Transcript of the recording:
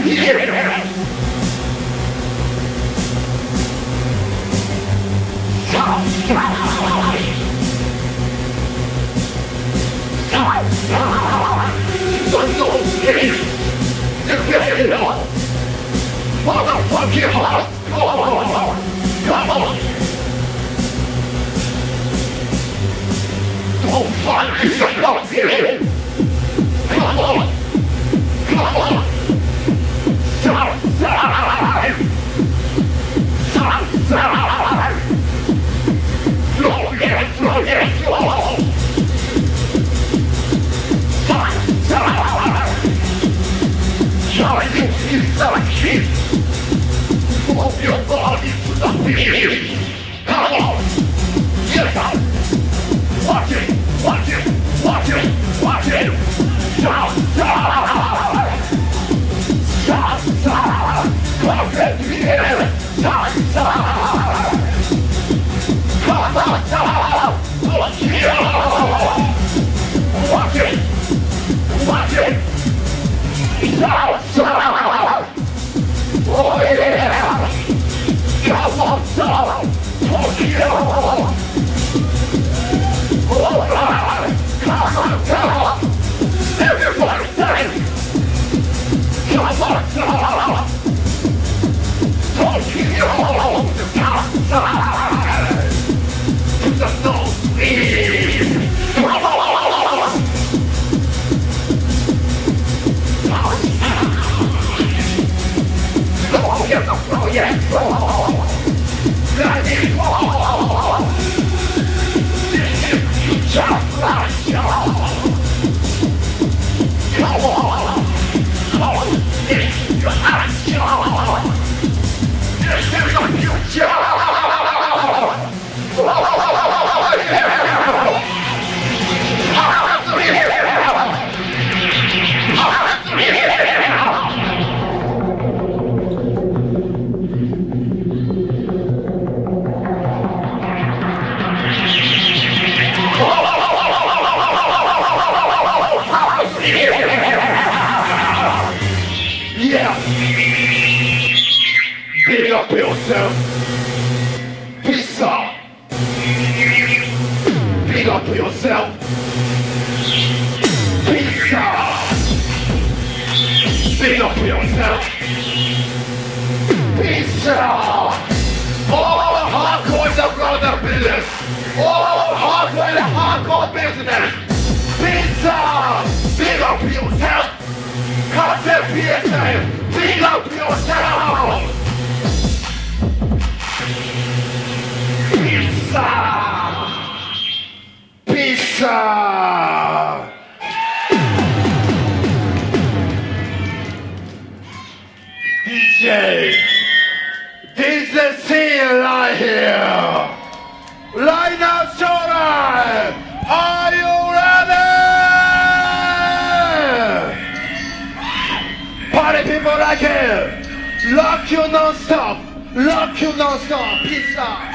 Big up yourself. Peace out. Big up yourself. Peace out. Big up yourself. Peace out. All our hardcore is around the business. All our hardcore is hardcore business. Peace out. Big up yourself. Concept PSA. Big up yourself. Pizza! DJ, this is the scene right here. Line up, shoulder. Are you ready? Party people like it. Lock you non-stop. Lock you non-stop. Pizza.